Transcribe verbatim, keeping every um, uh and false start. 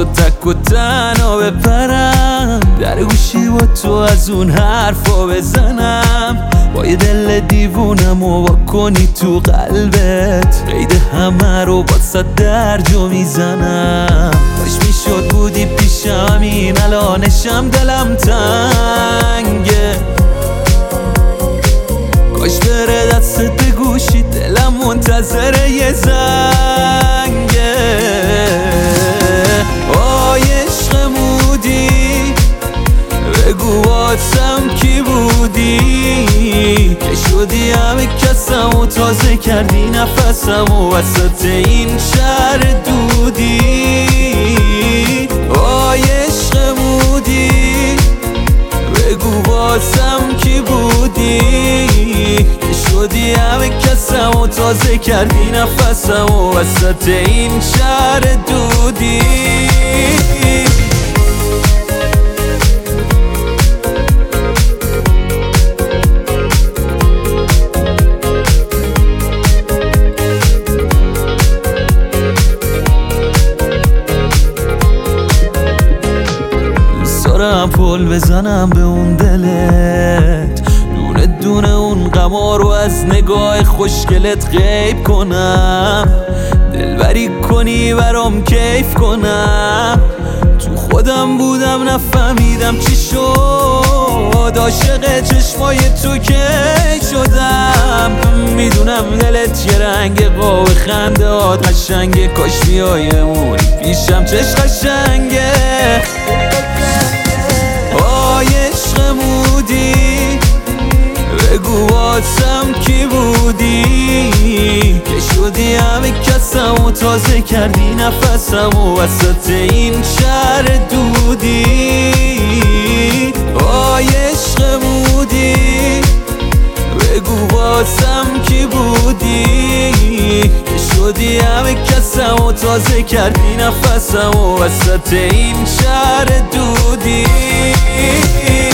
شد تک و تنها بپرم، در گوشی با تو از اون حرفا بزنم، با یه دل دیوونم و با کنی تو قلبت، قید همه رو با صد درجا میزنم. کاش میشد بودی پیشم، این الانشم دلم تنگه، کاش بره دستت گوشی، دلم منتظر یه زنگه. آی عشقمودی بگو واسم کی بودی، که شدی همه کسم و تازه کردی نفسم و وسط این شهر دودی. آی عشقمودی بگو واسم کی بودی، که شدی همه کسم و تازه کردی نفسم و وسط این شهر دودی. دارم پل بزنم به اون دلت، دونه دونه اون غما رو از نگاه خوشگلت غیب کنم، دلبری کنی برام کیف کنم. تو خودم بودم نفهمیدم چی شد، عاشق چشمای تو که شدم. میدونم دلت یه رنگ قاب خنده هات قشنگه، کاش بیای امونی پیشم چش قشنگه. آی عشقمودی بگو واسم کی بودی، که شدی همه کسم و تازه کردی نفسم و وسط این شهر دودی. آی عشقمودی بگو واسم کی بودی، که شدی همه کسم و تازه کردی نفسم و وسط این شهر دودی.